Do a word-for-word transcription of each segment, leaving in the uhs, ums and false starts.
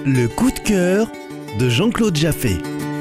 Le coup de cœur de Jean-Claude Jaffé.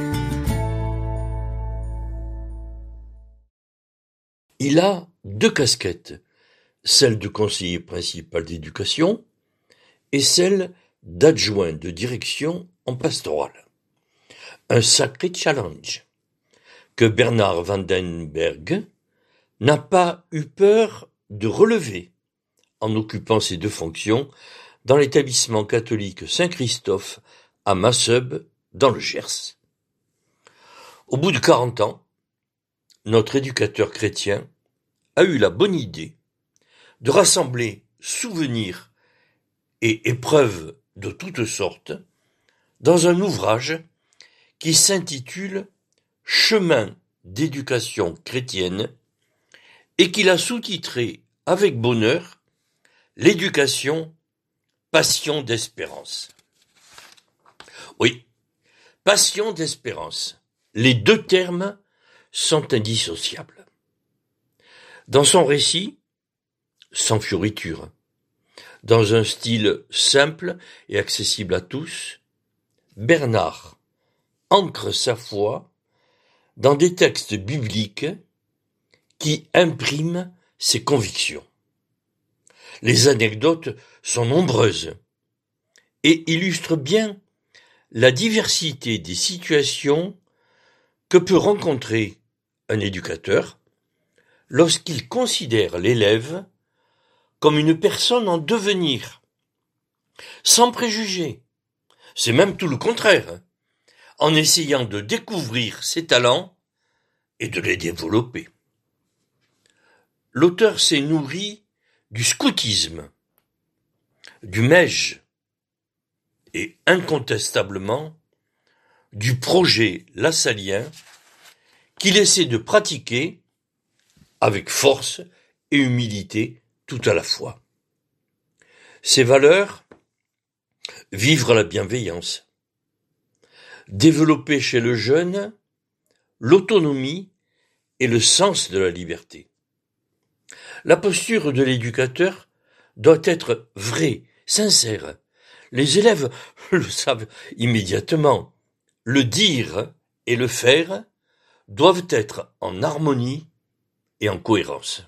Il a deux casquettes, celle de conseiller principal d'éducation et celle d'adjoint de direction en pastorale. Un sacré challenge que Bernard van den Bergh n'a pas eu peur de relever en occupant ces deux fonctions dans l'établissement catholique Saint-Christophe à Masseube dans le Gers. Au bout de quarante ans, notre éducateur chrétien a eu la bonne idée de rassembler souvenirs et épreuves de toutes sortes dans un ouvrage qui s'intitule « Chemin d'éducation chrétienne » et qu'il a sous-titré avec bonheur « L'éducation, passion d'espérance ». Oui, passion d'espérance, les deux termes sont indissociables. Dans son récit, sans fioriture, dans un style simple et accessible à tous, Bernard ancre sa foi dans des textes bibliques qui impriment ses convictions. Les anecdotes sont nombreuses et illustrent bien la diversité des situations que peut rencontrer un éducateur lorsqu'il considère l'élève comme une personne en devenir, sans préjugés. C'est même tout le contraire, en essayant de découvrir ses talents et de les développer. L'auteur s'est nourri du scoutisme, du Mège et incontestablement du projet lassalien qu'il essaie de pratiquer avec force et humilité tout à la fois. Ces valeurs, vivre la bienveillance, développer chez le jeune l'autonomie et le sens de la liberté. La posture de l'éducateur doit être vraie, sincère. Les élèves le savent immédiatement. Le dire et le faire doivent être en harmonie et en cohérence.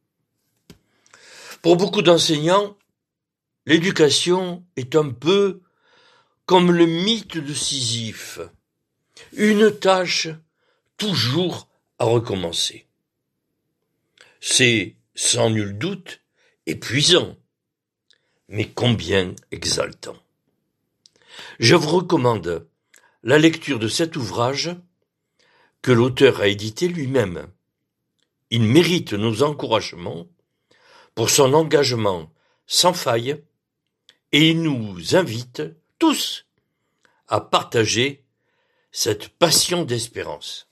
Pour beaucoup d'enseignants, l'éducation est un peu comme le mythe de Sisyphe, une tâche toujours à recommencer. C'est, sans nul doute, épuisant, mais combien exaltant. Je vous recommande la lecture de cet ouvrage que l'auteur a édité lui-même. Il mérite nos encouragements pour son engagement sans faille et il nous invite tous à partager cette passion d'espérance.